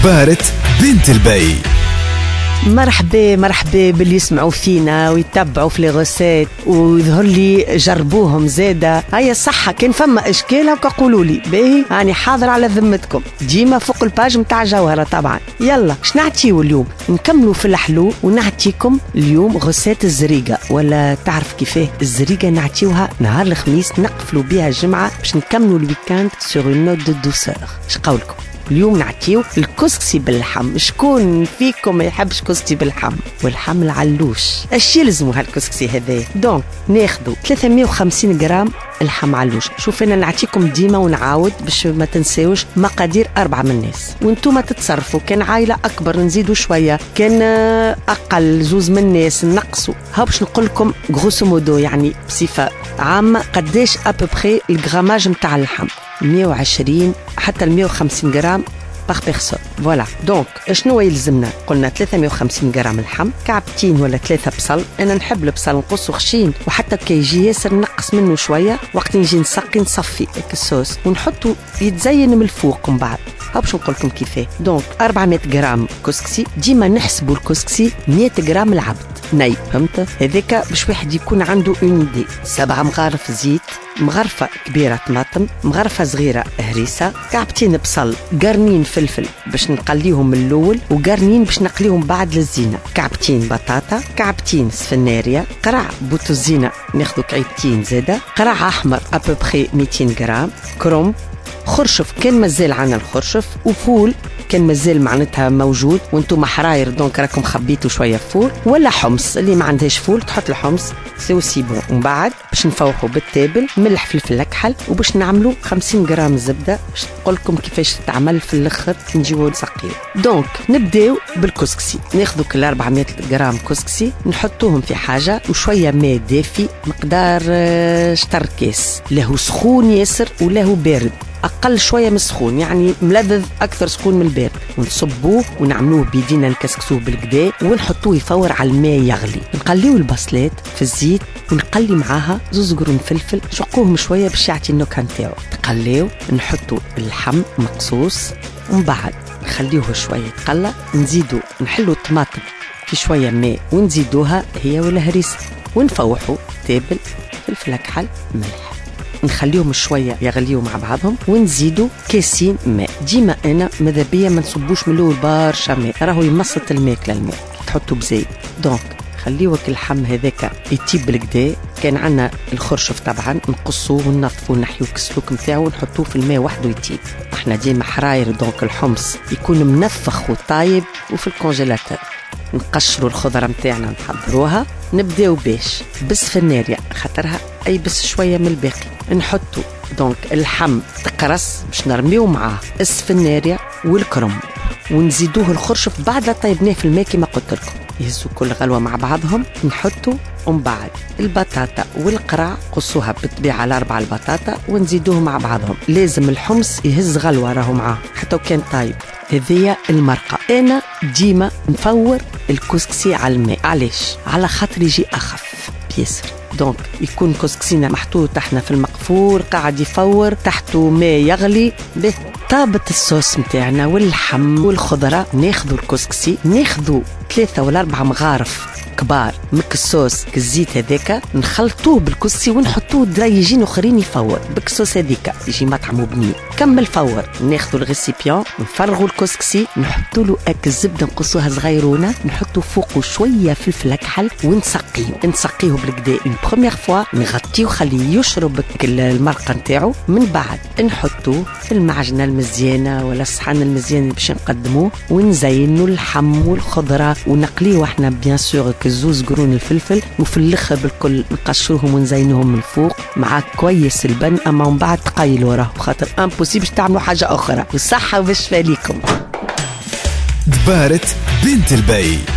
دبارة بنت البي. مرحبا باللي يسمعوا فينا ويتبعوا في الغسات ويظهر لي جربوهم زادة. هيا صحة كان فما إشكال هكا قولوا لي باهي، أنا حاضر على ذمتكم ديما فوق الباج متاع جوهرة. طبعا يلا شنعطيو اليوم؟ نكملوا في الحلو ونعطيكم اليوم غسات الزريقة، ولا تعرف كيفاه الزريقة نعطيوها نهار الخميس نقفلوا بها الجمعة باش نكملوا الويكاند سور une note de douceur. شقولكم اليوم نعطيو الكسكسي باللحم. شكون فيكم ما يحبش كسكسي باللحم؟ واللحم العلوش اش يلزموا هالكسكسي هذا؟ دونك ناخذوا 350 غرام اللحم علوش. شوف انا نعطيكم ديما ونعاود باش ما تنساوش مقادير 4 من الناس، وانتم تتصرفوا. كان عائله اكبر نزيدوا شويه، كان اقل 2 من الناس نقصوا. ها باش نقول لكم غروسو مودو يعني بصفه عامه قداش ابوبري الغراماج نتاع اللحم. 120 حتى 150 غرام باغ بيرسون. فوالا دونك شنو يلزمنا؟ قلنا 350 غرام لحم، كعبتين ولا 3 بصل. انا نحب البصل نقصه خشين، وحتى كي يجي ياسر نقص منه شويه. وقت نجي نسقي نصفي الصوص ونحطه يتزين من الفوق. من بعد ها باش نقول لكم كيفاه. دونك 400 غرام كسكسي. ديما نحسبوا الكسكسي 100 غرام العبد ناي، فهمت؟ هذاك باش واحد يكون عنده اون ايدي. 7 مغارف زيت، مغرفة كبيرة طماطم، مغرفة صغيرة هريسة، كعبتين بصل، قرنين فلفل باش نقليهم من الأول، وقرنين باش نقليهم بعد للزينة، كعبتين بطاطا، كعبتين سفناريا، قرع بوتوزينة ناخذوا كعيبتين زادة، قرع أحمر أبوبخي 200 غرام، كروم، خرشف كان مازال عنا الخرشف، وفول كان مازال معناتها موجود وانتم حراير دونك راكم خبيتوا شويه فول، ولا حمص اللي ما عندهاش فول تحط الحمص سي سي بون. ومن بعد باش نفوحوا بالتابل ملح فلفل اكحل، وباش نعملوا 50 غرام زبده باش نقول لكم كيفاش تتعمل في الاخر نجيو نسقيو. دونك نبداو بالكسكسي. ناخذوا كل 400 غرام كسكسي نحطوهم في حاجه وشويه ماء دافي مقدار شطر كاس، له سخون ياسر وله بارد، أقل شوية من السخون يعني ملذذ أكثر سخون من البارد. ونصبوه ونعملوه بيدينا نكسكسوه بالكدا ونحطوه يفور على الماء يغلي. نقليو البصلات في الزيت ونقلي معاها 2 قرون فلفل، شقوهم شوية باش يعطي النكهة نتاعو. تقليو نحطوا اللحم مقصوص، ومن بعد نخليوه شوية يتقلى. نزيدو نحلو الطماطم في شوية ماء ونزيدوها هي والهريسة، ونفوحوا تابل فلفل أكحل ملح، نخليهم شويه يغليوا مع بعضهم، ونزيدوا كاسين ماء. ديما انا ماذا بيا ما نصبوش من الاول برشا ماء، راهو يمصط الماكله الماء تحطوا بزيت. دونك خليوك اللحم هذاك يطيب بالكدا. كان عنا الخرشف طبعا نقصوه وننظفوه نحيوه كسلوك نتاعو ونحطوه في الماء وحده يطيب. احنا ديما حراير دونك الحمص يكون منفخ وطايب وفي الكونجيلاتور. نقشروا الخضره نتاعنا نحضروها. نبداو باش بالسفناريا خاطرها اي بس شويه من الباقي. نحطوا دونك اللحم تقرص باش نرميو معاه السفناريا والكرم، ونزيدوه الخرشف بعد لا طيبناه في الماء كما قلت لكم. يهزوا كل غلوه مع بعضهم نحطوا. ومن بعد البطاطا والقرع قصوها بالطبيعه على 4 البطاطا ونزيدوه مع بعضهم. لازم الحمص يهز غلوه راهو معاه حتى وكان طايب. هذه المرقه. انا ديما نفور الكسكسي على الماء. علاش؟ على خاطر يجي اخف بيسر. دونك يكون كسكسينا محطوط احنا في المقفور قاعد يفور تحته ماء يغلي به. طابت الصوص متاعنا واللحم والخضره. ناخذوا الكسكسي، ناخذوا 3 ولا 4 مغارف كبار مك الصوص كالزيت هذاك، نخلطوه بالكسكسي ونحطوه دريجين اخرين يفور بالصوص هذيك يجي مطعم بنين. كمل فور. ناخذوا الغيسيبيون نفرغوا الكسكسي، نحطوا له اك الزبده نقصوها صغيرونه، نحطوا فوقه شويه فلفل اكحل ونسقيه بالكدا اون بروميير فوا. نغطيه وخليه يشرب المرقه نتاعو. من بعد نحطوه في المعجنه المزيانه ولا الصحن المزيان باش نقدموه، ونزينوا اللحم والخضره ونقليه احنا بيان سور 2 قرون الفلفل، وفي الاخر بالكل نقشروهم ونزينوهم من فوق مع كويس البن. اما من بعد تقيلوا وراه خاطر امبوسيبل تعملوا حاجه اخرى. والصحه والشفاء ليكم. دبارة بنت البي.